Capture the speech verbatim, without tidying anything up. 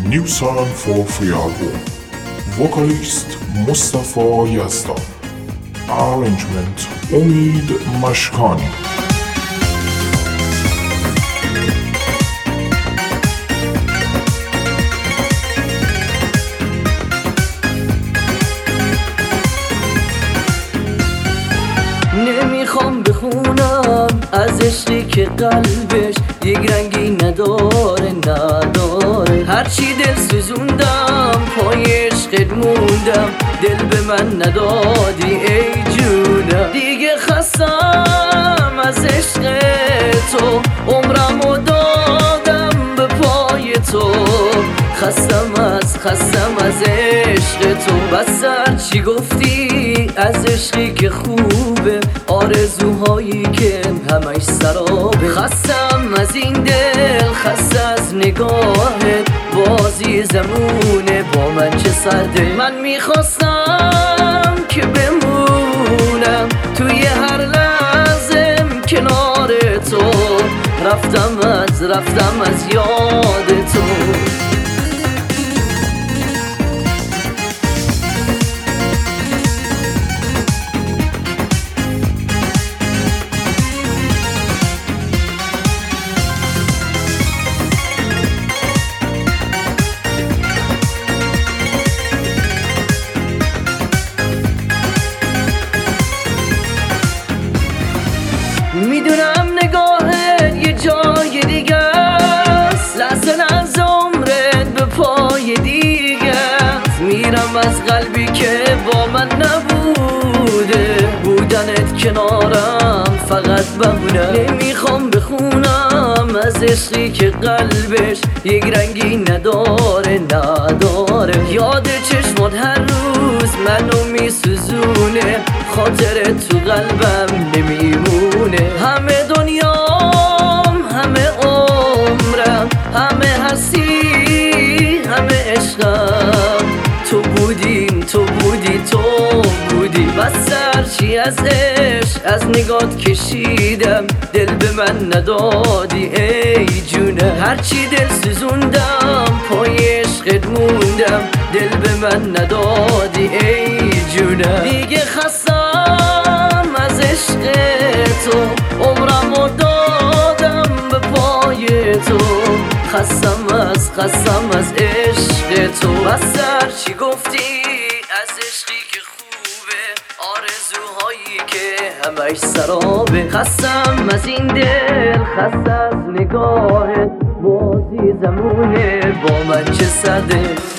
New song for free album. Vocalist Mustafa Yazdan. Arrangement Umid Mashkani. نمیخوام بخونم از عشقی که قلبش یک رنگی نداره نداره هرچی دل سوزوندم پای عشقت موندم دل به من ندادی ای جونم دیگه خستم از عشق تو عمرمو دادم به پای تو خستم از خستم از عشق تو بس هرچی گفتی از عشقی که خوبه آرزوهایی که همش سرابه خستم از این دل خست از نگاهت بازی زمونه با من چه سرده من میخواستم که بمونم توی هر لحظه کنار تو رفتم از رفتم از یاد تو میدونم نگاهت یه جای دیگه است لحظه از عمرت به پای دیگه است میرم از قلبی که با من نبوده بودنت کنارم فقط بهونه نمیخوام بخونم از عشقی که قلبش یک رنگی نداره نداره یاد چشمات هر روز منو میسوزونه خاطر تو قلبم نمیمونه همه دنیام همه عمرم همه هستی همه عشقم تو بودیم تو بودی تو بودی بس هرچی از عشق از نگات کشیدم دل به من ندادی ای جونه هرچی دل سوزوندم پای عشقت موندم دل به من ندادی ای جونه دیگه خستم از عشق تو عمرمو دادم به پای تو خستم از خستم از عشق تو بس هرچی گفتی از عشقی که خوبه آرزوهایی که همش سرابه خستم از این دل خست از نگاهت بازی زمونه با من چه سرده